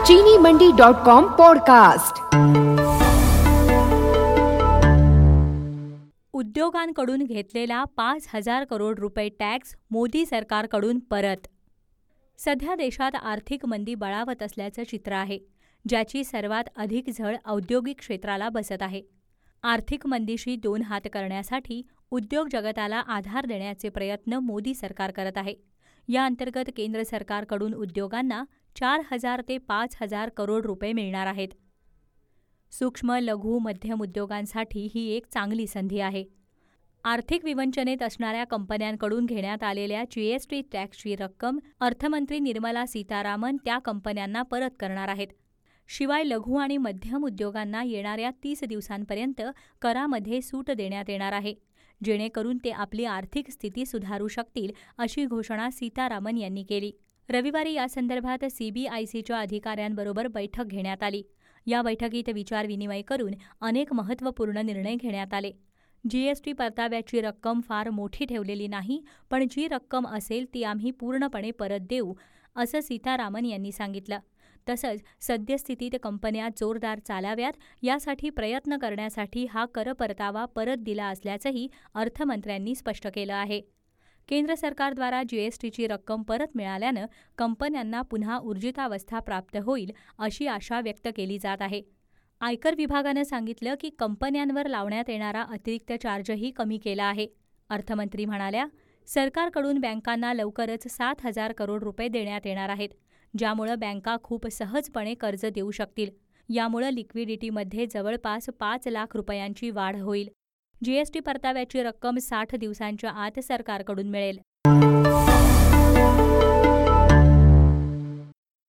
चीनीमंडी.com podcast. उद्योगांकडून घेतलेला 5,000 करोड रुपये टॅक्स मोदी सरकारकडून परत। सध्या देशात आर्थिक मंदी बळावत असल्याचं चित्र आहे, ज्याची सर्वात अधिक झळ औद्योगिक क्षेत्राला बसत आहे। आर्थिक मंदीशी दोन हात करण्यासाठी उद्योग जगताला आधार देण्याचे प्रयत्न मोदी सरकार करत आहे। या अंतर्गत केंद्र सरकारकडून उद्योगांना 4,000 ते 5,000 करोड रुपये मिळणार आहेत। सूक्ष्म, लघु, मध्यम उद्योगांसाठी ही एक चांगली संधी आहे। आर्थिक विवंचनेत असणाऱ्या कंपन्यांकडून घेण्यात आलेल्या जीएसटी टॅक्सची रक्कम अर्थमंत्री निर्मला सीतारामन त्या कंपन्यांना परत करणार आहेत। शिवाय लघु आणि मध्यम उद्योगांना येणाऱ्या 30 दिवसांपर्यंत करामध्ये सूट देण्यात येणार आहे, जेणेकरून ते आपली आर्थिक स्थिती सुधारू शकतील, अशी घोषणा सीतारामन यांनी केली। रविवारी यासंदर्भात सीबीआयसीच्या अधिकाऱ्यांबरोबर बैठक घेण्यात आली। या बैठकीत विचारविनिमय करून अनेक महत्त्वपूर्ण निर्णय घेण्यात आले। जीएसटी परताव्याची रक्कम फार मोठी ठेवलेली नाही, पण जी रक्कम असेल ती आम्ही पूर्णपणे परत देऊ, असं सीतारामन यांनी सांगितलं। तसंच सद्यस्थितीत कंपन्या जोरदार चालाव्यात यासाठी प्रयत्न करण्यासाठी हा कर परतावा परत दिला असल्याचंही अर्थमंत्र्यांनी स्पष्ट केलं आहे। केंद्र सरकारद्वारा जीएसटीची रक्कम परत मिळाल्यानं कंपन्यांना पुन्हा ऊर्जितावस्था प्राप्त होईल, अशी आशा व्यक्त केली जात आहे। आयकर विभागानं सांगितलं की कंपन्यांवर लावण्यात येणारा अतिरिक्त चार्जही कमी केला आहे। अर्थमंत्री म्हणाल्या, सरकारकडून बँकांना लवकरच 7,000 करोड रुपये देण्यात येणार आहेत, ज्यामुळे बँका खूप सहजपणे कर्ज देऊ शकतील। यामुळे लिक्विडिटीमध्ये जवळपास 5 लाख रुपयांची वाढ होईल। जीएसटी परताव्याची रक्कम 60 दिवसांच्या आत सरकारकडून मिळेल।